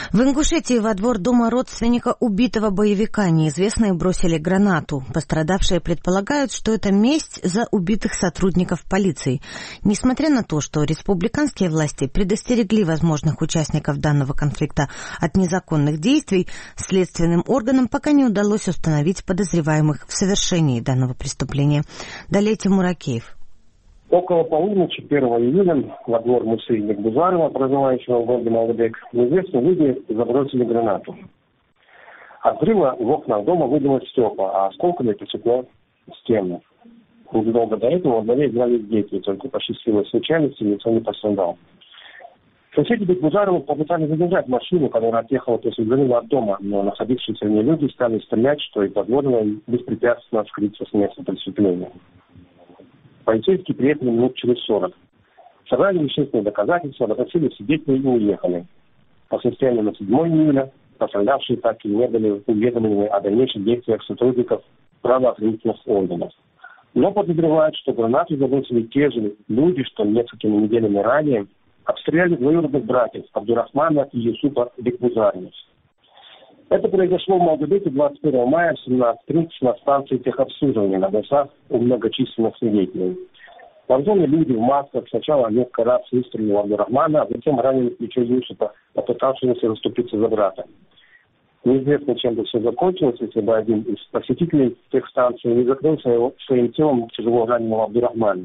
В Ингушетии во двор дома родственника убитого боевика неизвестные бросили гранату. Пострадавшие предполагают, что это месть за убитых сотрудников полиции. Несмотря на то, что республиканские власти предостерегли возможных участников данного конфликта от незаконных действий, следственным органам пока не удалось установить подозреваемых в совершении данного преступления. Далее Тимур Акеев. Около полуночи 1 июля во двор Мусы Бекбузарова, проживающего в городе Малгобек, неизвестные люди забросили гранату. От взрыва в окнах дома выбилось стекла, а осколками посекло стены. Незадолго до этого во дворе играли дети, только по счастливой случайности никто не пострадал. Соседи Бекбузарова попытались задержать машину, которая отъехала после взрыва от дома, но находившиеся в ней люди стали стрелять, что и позволило им беспрепятственно скрыться с места преступления. Полицейские приехали минут через 40. Собрали вещественные доказательства, допросили свидетелей и уехали. По состоянию на 7 июля пострадавшие так и не были уведомлены о дальнейших действиях сотрудников правоохранительных органов. Но подозревают, что гранату забросили те же люди, что несколькими неделями ранее обстреляли двоюродных братьев Абдурахмана и Юсупа Бекбузаровых. Это произошло в Малгобеке 21 мая в 17:30 на станции техобслуживания на глазах у многочисленных свидетелей. Вооруженные люди в масках сначала несколько раз выстрелили в Абдурахмана, а затем ранили плечо Юсупа, попытавшегося расступиться за брата. Неизвестно, чем бы все закончилось, если бы один из посетителей техстанции не закрылся своим телом тяжело раненого Абдурахмана.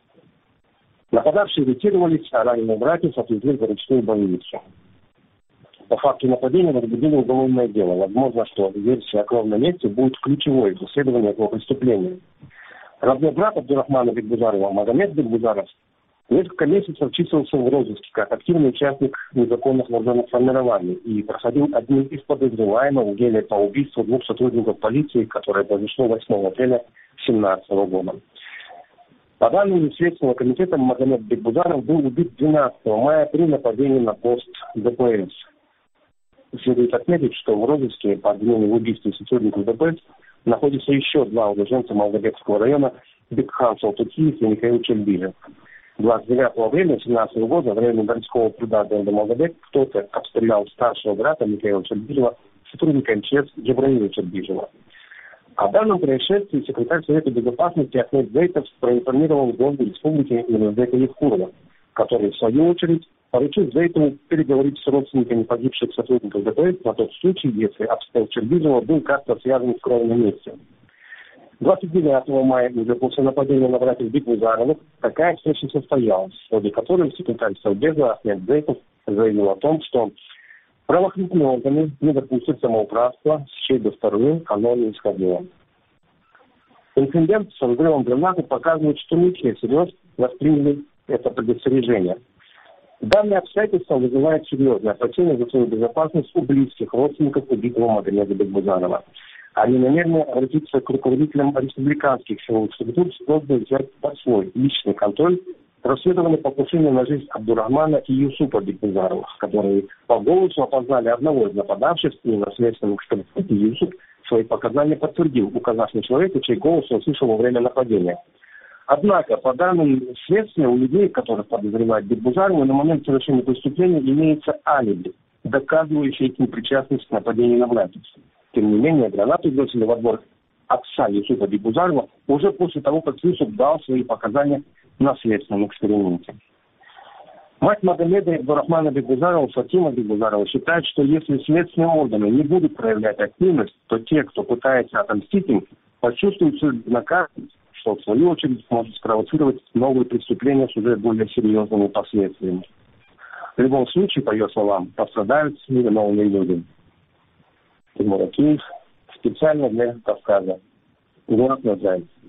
Нападавшие ретировались, а раненых братьев отвезли в городскую больницу. По факту нападения возбудили уголовное дело. Возможно, что версия о кровном месте будет ключевой в расследовании этого преступления. Родной брат Абдурахмана Бекбузарова, Магомед Бекбузаров, несколько месяцев числился в розыске как активный участник незаконных вооруженных формирований и проходил одним из подозреваемых в деле по убийству 2 сотрудников полиции, которое произошло 8 апреля 2017 года. По данным Следственного комитета, Магомед Бекбузаров был убит 12 мая при нападении на пост ДПС. Следует отметить, что в розыске по обвинению в убийстве сотрудников ДПС находятся еще 2 уроженца Малгобекского района Бекхан Салтукиев и Михаил Чельбижев. 29 апреля 2017 года в районе городского пруда города Малгобек кто-то обстрелял старшего брата Михаила Чельбижева, сотрудника МЧС Джабраила Чельбижева. О данном происшествии секретарь Совета Безопасности Ахмед Зейтов проинформировал главу республики Мирзака Евкурова, который, в свою очередь, поручил Зейтову переговорить с родственниками погибших сотрудников ДПС на тот случай, если обстрел Чельбижева был как-то связан с кровным местом. 29 мая, уже после нападения на братьев Бекбузаровых, такая встреча состоялась, в ходе которой секретарь Совбеза Ахмед Зейтов заявил о том, что правоохранительные органы не допустят самоуправства, с чьей бы стороны оно не исходило. Инцидент со взрывом гранаты показывает, что не все всерьез восприняли это предостережение. Данное обстоятельство вызывает серьезное опасение за свою безопасность у близких родственников убитого Магомеда Бекбузарова. Они намерены обратиться к руководителям республиканских силовых структур с просьбой взять под свой личный контроль расследование покушения на жизнь Абдурахмана и Юсупа Бекбузаровых, которые по голосу опознали одного из нападавших, и на следственном экспертизе Юсуп свои показания подтвердил, указав на человека, чей голос он слышал во время нападения. Однако, по данным следствия, у людей, которых подозревают Бекбузарова, на момент совершения преступления имеется алиби, доказывающее их непричастность к нападению на братьев. Тем не менее, гранату бросили во двор отца Юсупа Бекбузарова уже после того, как Юсуп дал свои показания на следственном эксперименте. Мать Магомеда Абдурахмана Бекбузарова, Фатима Бекбузарова, считает, что если следственные органы не будут проявлять активность, то те, кто пытается отомстить им, почувствуют свою безнаказанность, что в свою очередь может спровоцировать новые преступления с уже более серьезными последствиями. В любом случае, по ее словам, пострадают невиновные люди. Тимур Акеев, специально для Кавказа. Город Назаев.